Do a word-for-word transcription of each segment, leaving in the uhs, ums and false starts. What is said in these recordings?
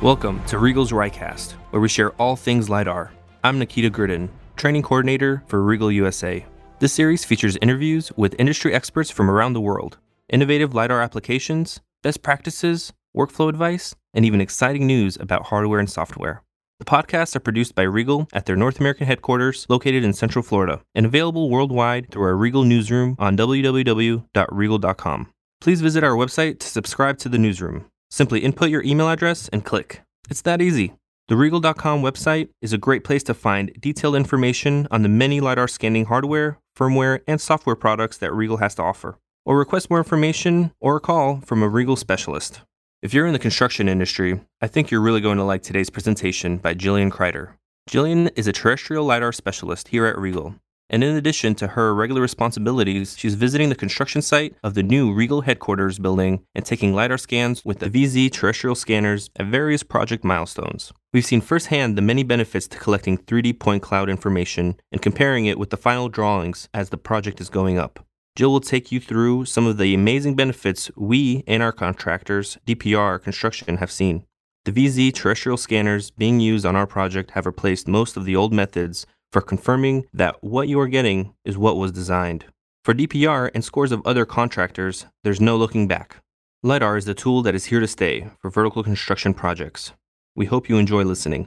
Welcome to Regal's Rycast, where we share all things LiDAR. I'm Nikita Gridden, training coordinator for Regal U S A. This series features interviews with industry experts from around the world, innovative LiDAR applications, best practices, workflow advice, and even exciting news about hardware and software. The podcasts are produced by Regal at their North American headquarters located in Central Florida and available worldwide through our Regal newsroom on w w w dot regal dot com. Please visit our website to subscribe to the newsroom. Simply input your email address and click. It's that easy. The regal dot com website is a great place to find detailed information on the many LiDAR scanning hardware, firmware, and software products that Regal has to offer. Or request more information or a call from a Regal specialist. If you're in the construction industry, I think you're really going to like today's presentation by Jillian Kreider. Jillian is a terrestrial LiDAR specialist here at Regal. And in addition to her regular responsibilities, she's visiting the construction site of the new Regal headquarters building and taking LiDAR scans with the V Z terrestrial scanners at various project milestones. We've seen firsthand the many benefits to collecting three D point cloud information and comparing it with the final drawings as the project is going up. Jill will take you through some of the amazing benefits we and our contractors, D P R Construction, have seen. The V Z terrestrial scanners being used on our project have replaced most of the old methods for confirming that what you are getting is what was designed. For D P R and scores of other contractors, there's no looking back. LiDAR is the tool that is here to stay for vertical construction projects. We hope you enjoy listening.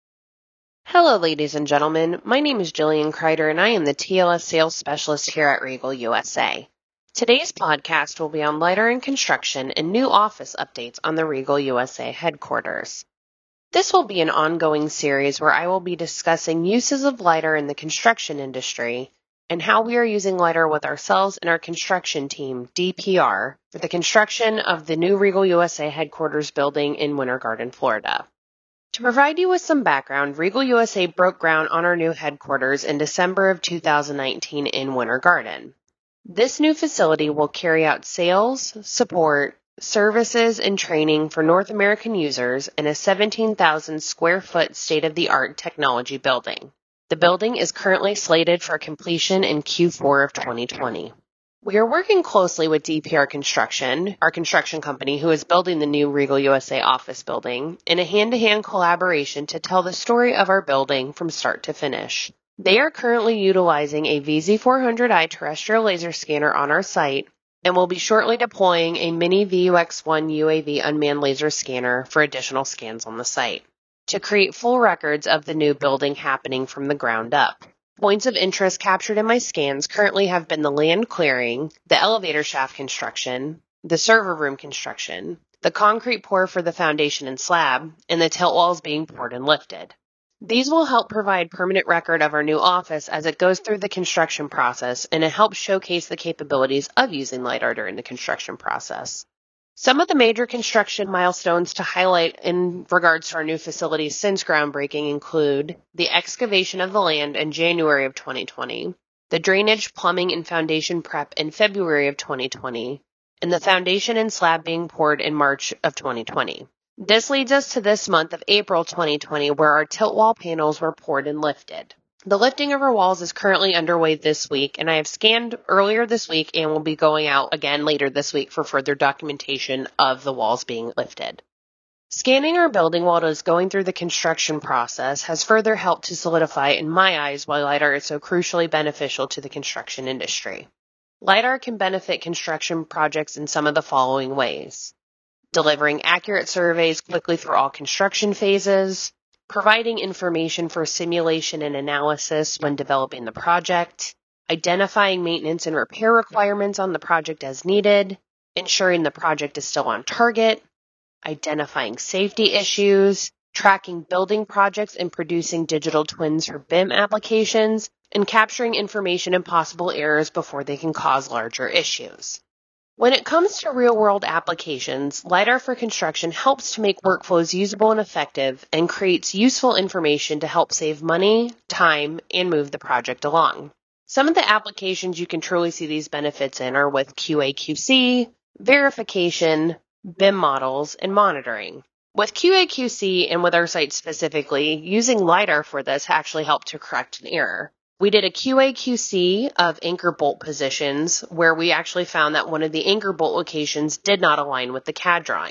Hello, ladies and gentlemen. My name is Jillian Kreider, and I am the T L S Sales Specialist here at Regal U S A. Today's podcast will be on LiDAR and construction and new office updates on the Regal U S A headquarters. This will be an ongoing series where I will be discussing uses of LiDAR in the construction industry and how we are using LiDAR with ourselves and our construction team, D P R, for the construction of the new Regal U S A headquarters building in Winter Garden, Florida. To provide you with some background, Regal U S A broke ground on our new headquarters in December of two thousand nineteen in Winter Garden. This new facility will carry out sales, support, services, and training for North American users in a seventeen thousand square foot state-of-the-art technology building. The building is currently slated for completion in Q four of twenty twenty. We are working closely with D P R Construction, our construction company who is building the new Regal U S A office building, in a hand-to-hand collaboration to tell the story of our building from start to finish. They are currently utilizing a V Z four hundred i terrestrial laser scanner on our site and will be shortly deploying a mini V U X one U A V unmanned laser scanner for additional scans on the site to create full records of the new building happening from the ground up. Points of interest captured in my scans currently have been the land clearing, the elevator shaft construction, the server room construction, the concrete pour for the foundation and slab, and the tilt walls being poured and lifted. These will help provide permanent record of our new office as it goes through the construction process, and it helps showcase the capabilities of using LiDAR during the construction process. Some of the major construction milestones to highlight in regards to our new facilities since groundbreaking include the excavation of the land in January of twenty twenty, the drainage, plumbing, and foundation prep in February of twenty twenty, and the foundation and slab being poured in March of twenty twenty. This leads us to this month of April twenty twenty, where our tilt wall panels were poured and lifted. The lifting of our walls is currently underway this week, and I have scanned earlier this week and will be going out again later this week for further documentation of the walls being lifted. Scanning our building while it is going through the construction process has further helped to solidify in my eyes why LiDAR is so crucially beneficial to the construction industry. LiDAR can benefit construction projects in some of the following ways: delivering accurate surveys quickly through all construction phases, providing information for simulation and analysis when developing the project, identifying maintenance and repair requirements on the project as needed, ensuring the project is still on target, identifying safety issues, tracking building projects and producing digital twins for B I M applications, and capturing information and possible errors before they can cause larger issues. When it comes to real-world applications, LiDAR for construction helps to make workflows usable and effective and creates useful information to help save money, time, and move the project along. Some of the applications you can truly see these benefits in are with Q A Q C, verification, B I M models, and monitoring. With Q A Q C and with our site specifically, using LiDAR for this actually helped to correct an error. We did a Q A Q C of anchor bolt positions where we actually found that one of the anchor bolt locations did not align with the C A D drawing.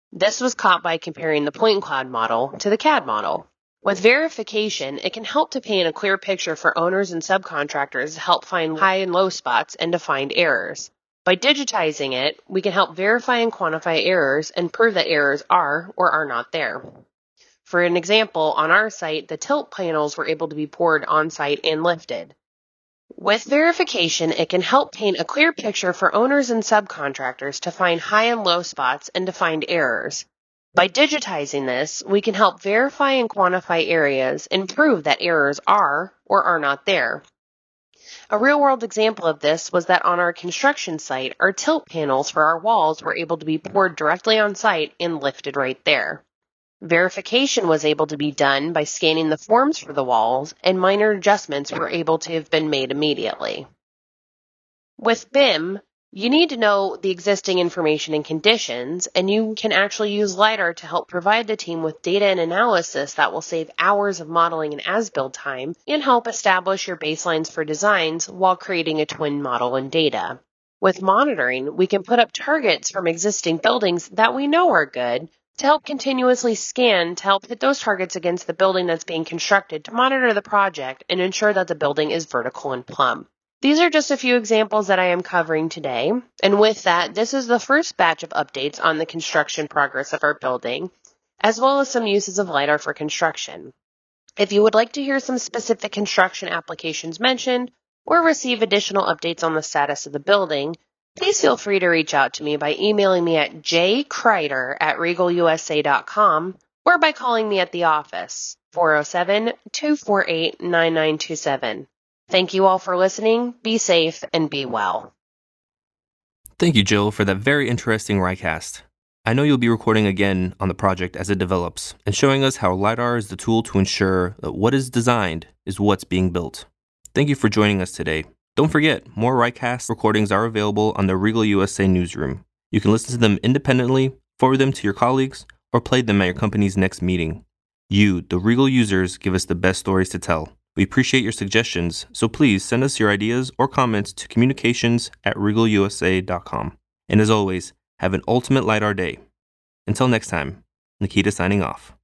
This was caught by comparing the point cloud model to the C A D model. With verification, it can help to paint a clear picture for owners and subcontractors to help find high and low spots and to find errors. By digitizing it, we can help verify and quantify errors and prove that errors are or are not there. For an example, on our site, the tilt panels were able to be poured on-site and lifted. With verification, it can help paint a clear picture for owners and subcontractors to find high and low spots and to find errors. By digitizing this, we can help verify and quantify areas and prove that errors are or are not there. A real-world example of this was that on our construction site, our tilt panels for our walls were able to be poured directly on site and lifted right there. Verification was able to be done by scanning the forms for the walls, and minor adjustments were able to have been made immediately. With B I M, you need to know the existing information and conditions, and you can actually use LiDAR to help provide the team with data and analysis that will save hours of modeling and as-built time and help establish your baselines for designs while creating a twin model and data. With monitoring, we can put up targets from existing buildings that we know are good to help continuously scan to help hit those targets against the building that's being constructed to monitor the project and ensure that the building is vertical and plumb. These are just a few examples that I am covering today, and with that, this is the first batch of updates on the construction progress of our building, as well as some uses of LiDAR for construction. If you would like to hear some specific construction applications mentioned, or receive additional updates on the status of the building, please feel free to reach out to me by emailing me at j kreider at regal u s a dot com or by calling me at the office, four oh seven, two four eight, nine nine two seven. Thank you all for listening. Be safe and be well. Thank you, Jill, for that very interesting RICast. I know you'll be recording again on the project as it develops and showing us how LiDAR is the tool to ensure that what is designed is what's being built. Thank you for joining us today. Don't forget, more RICast recordings are available on the Regal U S A newsroom. You can listen to them independently, forward them to your colleagues, or play them at your company's next meeting. You, the Regal users, give us the best stories to tell. We appreciate your suggestions, so please send us your ideas or comments to communications at regal u s a dot com. And as always, have an ultimate LiDAR day. Until next time, Nikita signing off.